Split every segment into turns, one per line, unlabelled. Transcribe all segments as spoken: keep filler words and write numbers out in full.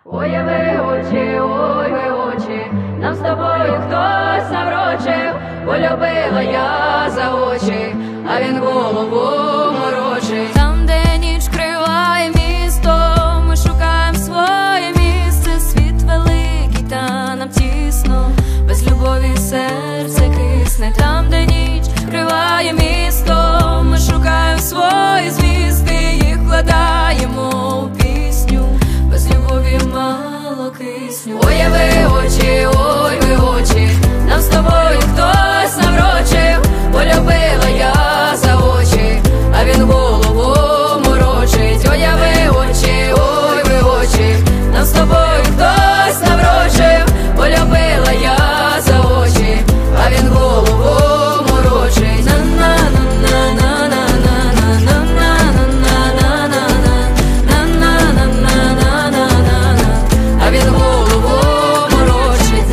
Ой, ви очі, ой, ви очі, нам з тобою хтось наврочив. Полюбила я за очі, а він голову морочить.
Там, де ніч криває місто, ми шукаємо своє місце. Світ великий, та нам тісно, без любові серце кисне. Там, де ніч криває місто, ми шукаємо свої звізди, їх вкладаємо у пісню, без любові мало кисню.
Ой, ви очі, ой, ви очі, нам з тобою хтось наврочив. Полюбила я за очі, а він голову морочить. Ой, ви очі, ой, ви очі, нам з тобою хтось наврочив. Полюбила я за очі, а він голову морочить. А він голову морочить.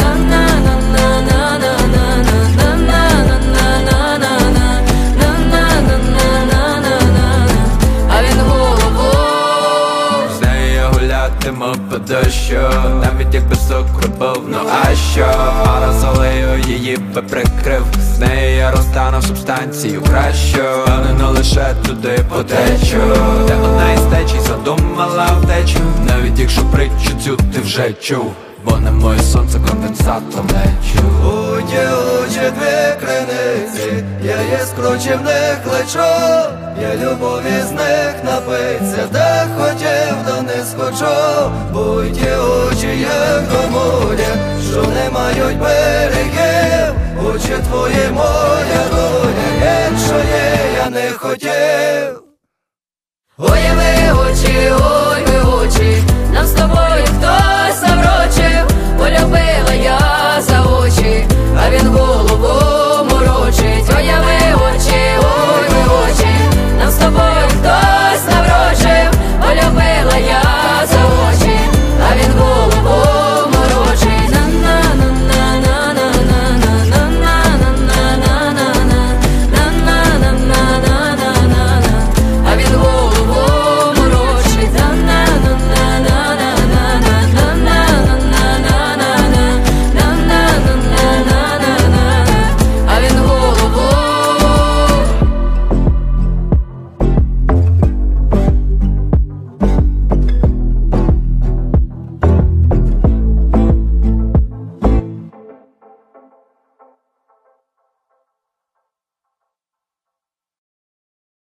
А він голову.
З нею я гулятиму по дощу, навіть якби цукру був, ну а що? Парасолею її би прикрив, з нею я розтану в субстанцію кращу. Впевнено лише туди потечу, де одна із течій задумала втечу. Навіть якщо притчу цю ти вже чув, бо на моє сонце конденсатом лечу.
Уті очі дві криниці, я є скручив них лечо. Я любові з них напиться, та хотів, да не схочу. Будь ті очі, як до моря, що не мають берегів. Очі твої, моя доля, якщо є, я не хотів.
Ой, ви очі, ой.